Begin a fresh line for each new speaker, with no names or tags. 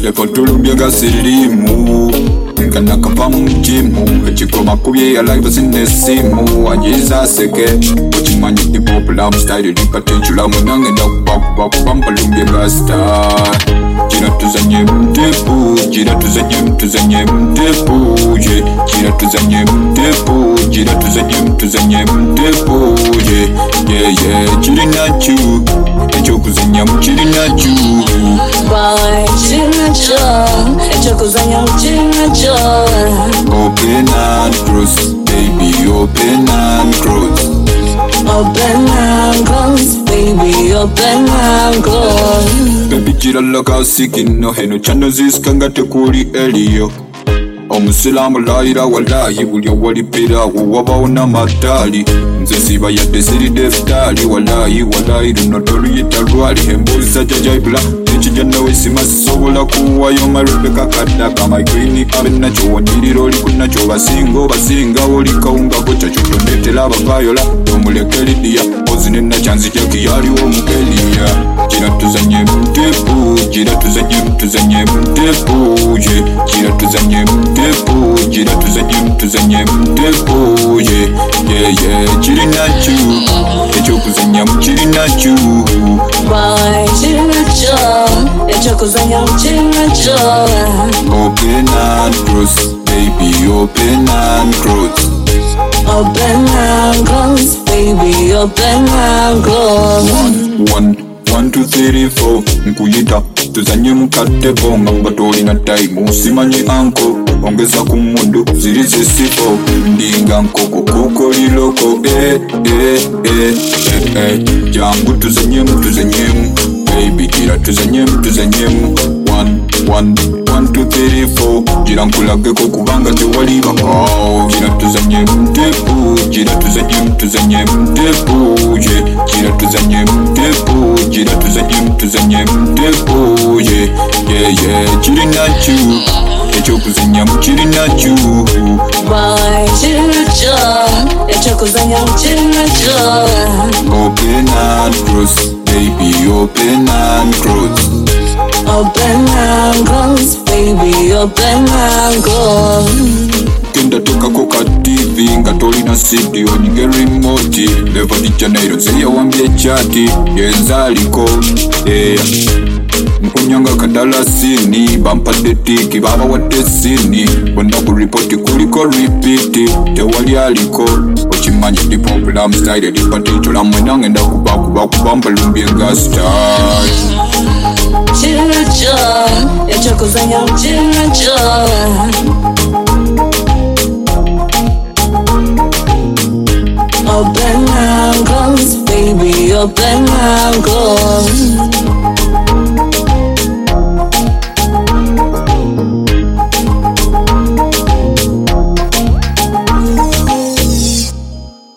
Lepotulumbya gasilimu Nkana kava mujimu Echikoma kubye ya live sinesimu Anjiza seke Uchimanyi hip-hop love style Lipatechula mwenange na kubamba lumbya gasta Jina tuzanye mtepu Jina tuzanye mtepu Jina tuzanye mtepu Jina tuzanye mtepu Yeah Chiri nachu Echo kuzanya mchiri nachu
Boy, chiri nacho Echo kuzanya mchiri nacho
Open and cross Baby open and cross
Open and close, baby, open and close.
Baby chira laka sikino heno chano ziskanga tekuli eliyo Omusilamu laira walayi bulya walipira Uwaba na matali Nze siba ya desiri deftali Walayi Luno toluyita lwali Hembuli saja jaibula Nechijana wesima sobola kuwayo Marubeka kataka My queen abe nacho Wanyiriro oliku nacho Basinga oli kaunga kocha Chotondetela abavayola Omulekeli diya Ozine na chanzi jaki yali omukeliya Jina tuzanye mtepu Jina tuzanye mtepu Jina tuzanye mtepu Jina tuzanye mtepu Yeah Chiri nachu Echo kuzanya mchiri nachu
Boy, chiri nacho Echo kuzanya mchiri nacho
Open and cross Baby open and cross
Open and close, baby, open and close.
1, 2, 3, 4 Nkuyita tuzanye mukate bonga Mbatoli na time usimanyi anko Ongeza kumundu zirizi sifo Ndinga nkoko kuko liloko Jangu tuzanyemu Baby kira tuzanyemu 1, 2, 3, 4 Jira nkulageko kubanga tewaliba Jira tuzanye mtepu Jira tuzanye mtepu Jira tuzanye mtepu Jira tuzanye mtepu Yeah Chiri nachu Echo kuzanya mchiri nachu
Boy, chiri nacho Echo kuzanya mchiri nacho
Open and cross Baby open and cross
Open and close, baby, open and close.
Kenda toka koka TV Ngatoli na CD Onyinge remote Levo di Janeiro Zeya wambie chati Yenzaliko Mkunyanga kadala sini Bampa detiki Baba watesini Wenda kuripoti kuliko repeat Tewali aliko Ochimanyi di popular style Di patichola mwenange nda kubamba lumbie gasta
Chiri nacho Echo kuzanya mchiri nacho Open and close, baby, open and close.